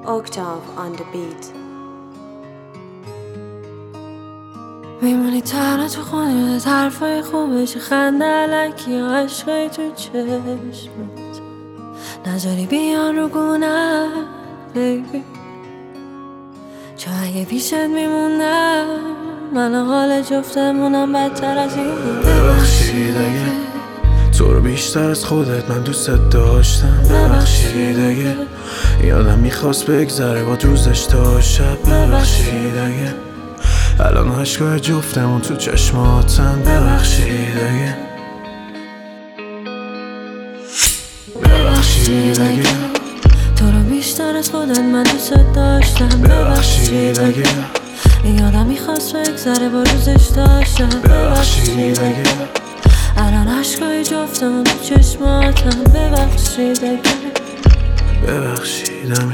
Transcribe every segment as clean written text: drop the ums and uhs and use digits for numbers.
Octave on the beat. میمونی تنها تو خونه، حرفای خوبش، خنده علکی، عشقای تو چشمت، نذاری بیان رو گونه بیبی. چون اگه پیشت میمونم من حال جفتمونم بدتر از این بود. ببخشید اگه تو رو بیشتر از خودت من دوست داشتم. ببخشید اگه یادم میخواست بگذره با روزش تا شب. ببخشید اگه الان عشقای جفتمون تو چشماتن. ببخشید اگه ببخشید اگه تو رو بیشتر از خودت من دوست داشتم. ببخشید اگه یادم میخواست بگذره با روزش تا شب. ببخشید اگه الان عشقای جفتمون تو چشماتم. ببخشید اگه ببخشید همین.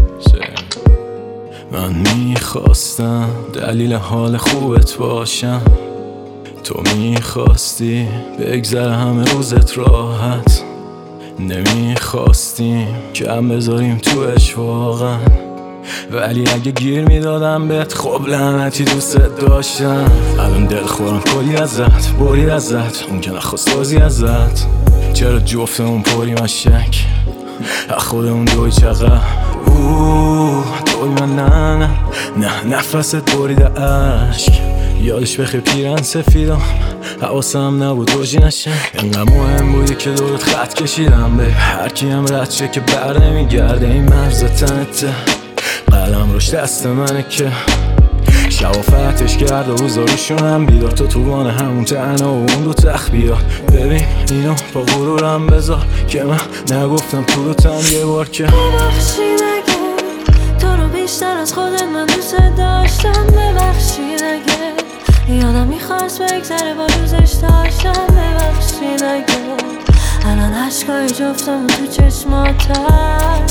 من میخواستم دلیل حال خوبت باشم، تو میخواستی بگذره همه روزت راحت، نمیخواستیم کم بذاریم توش واقعا. ولی اگه گیر میدادم بهت خب لعنتی دوست داشتم. الان دل خورم کلی ازت، برید ازت، اون که نخواست بازی ازت. چرا جفتمون پریم از شک، خودمون دوی چقدر دوی من نه نفست برید عشق. یادش بخیر پیرن سفیدم، حواسم نبود روژی نشه. اینقدر مهم بودی که دورت خط کشیدم به هر کی هم رد شه که بر نمیگرده این مرز تنته. قلم روش دست منه که شوافتش کرد و روزا روشونم بیدار. تو توان همون تنها و اون دو تخت بیاد. ببین اینو با غرورم بذار که من نگفتم تو رو تن یه بار که ببخشید اگه تو رو بیشتر از خودت من دوست داشتم. ببخشید اگه یادم میخواست بگذره با روزش داشتم. ببخشید اگه الان عشقای جفتمون تو چشماتم.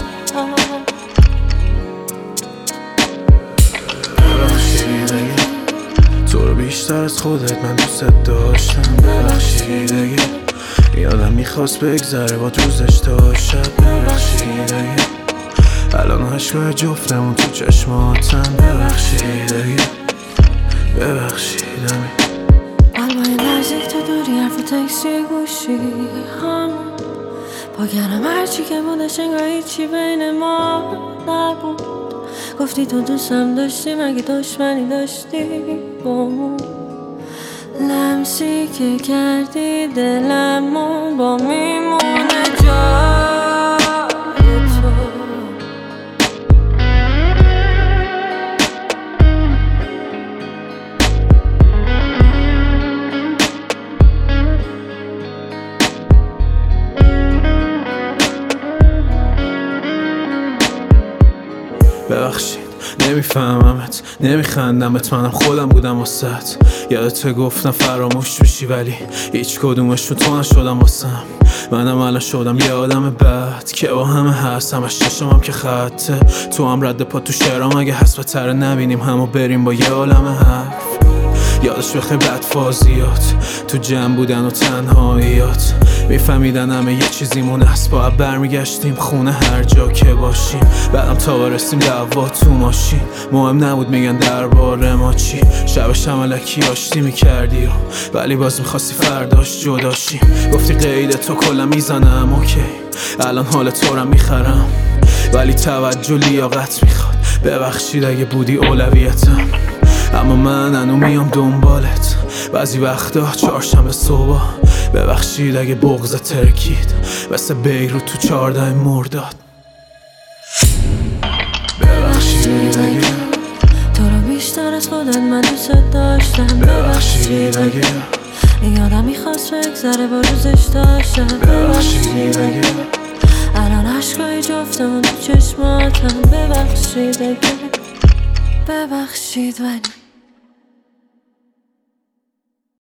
ببخشید اگه تو رو بیشتر از خودت من دوست داشتم. ببخشید اگه یادم میخواست بگذره با روزش تا شب. ببخشید اگه الان عشقای جفتمون تو چشماتن. ببخشید اگه ببخشید همین. قلبای نزدیک تو دوری، حرف تکسی گوشی هم پاکرم هرچی که بودش انگار هیچی بین ما نبود. گفتی تو دوستم داشتی مگه دشمنی داشتی بامون. لمسی که کردی دلمون با میمونه جای تو. ببخشید نمیفهممت، نمیخندمت، منم خودم بودم واسط. یادت گفتم فراموش میشی ولی هیچ کدومشون تو نشدم واسم. منم الان شدم یه آدم بد که با همه هست، همش چشمم که خطه. تو هم رد پا تو شعرام اگه هست بهتره نبینیم همو بریم با یه عالم حرف. یادش بخیر بدفازیات تو جمع بودن و تنهاییات، میفهمیدن همه یه چیزیمون هست. باید برمیگشتیم خونه هر جا که باشیم. بعدم تا برسیم دعوا تو ماشین، مهم نبود میگن درباره ما چی. شبش هم الکی آشتی میکردی ولی باز میخواستی فرداش جداشیم. گفتی قید تو کلا میزنم اوکی، الان حال تو رو میخرم ولی توجه لیاقت میخواد. ببخشید اگه بودی اولویتم اما من هنو میام دنبالت بعضی وقتا چهارشنبه صبح. ببخشید اگه بغضت ترکید مثل بیروت تو 14 مرداد. ببخشید اگه تو رو بیشتر از خودت من دوست داشتم. ببخشید اگه یادم میخواست بگذره با روزش داشتم. ببخشید اگه الان عشقای جفتمون تو چشماتم. ببخشید اگه ببخشید ولی